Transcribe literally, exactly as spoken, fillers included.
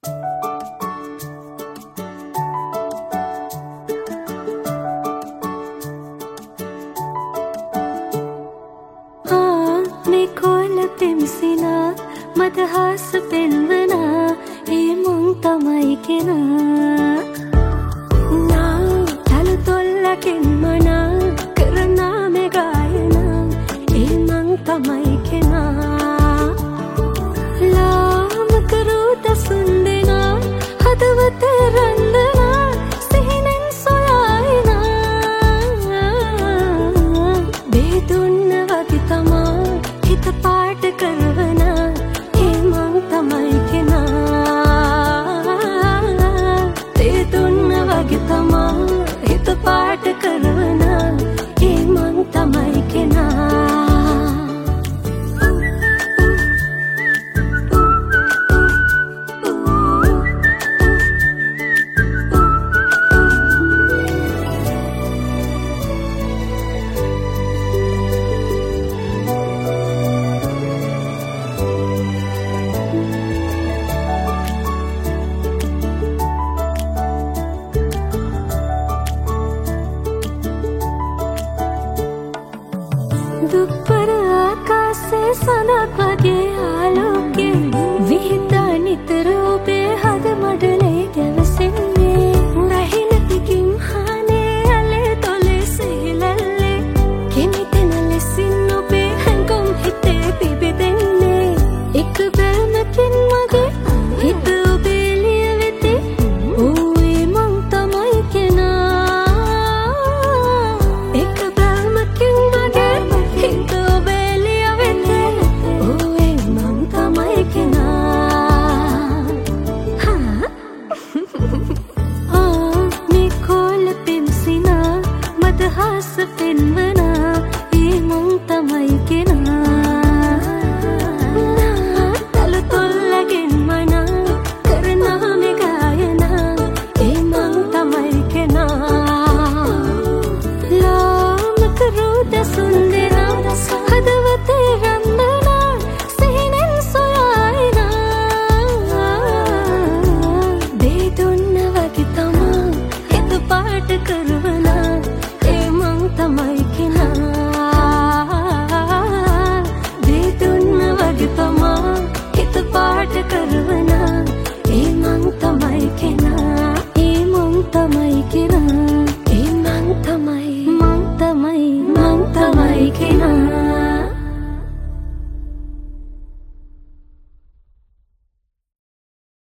පෙම්සිනා මදහස පෙන්වනා ඒ මුන් තමයි කෙනා නා තල තොල්ලකින් මනා කරනා මේ ගායනා ඒ මං තමයි කෙනා ලාමක රූත සුන්දනා හදවතේ රන්දනා සිහිනෙන් සොයායිනා බේදුන්න වගේ තමා හිත පාට කරවනා ඒ මං තමයි කෙනා බේදුන්න වගේ තමා හිත පාට කරවනා ඒ මං තමයි කෙනා දුප්පර ආකාශයේ සඳක් වගේ ආලෝකේ විහිදා නිතර ඔබේ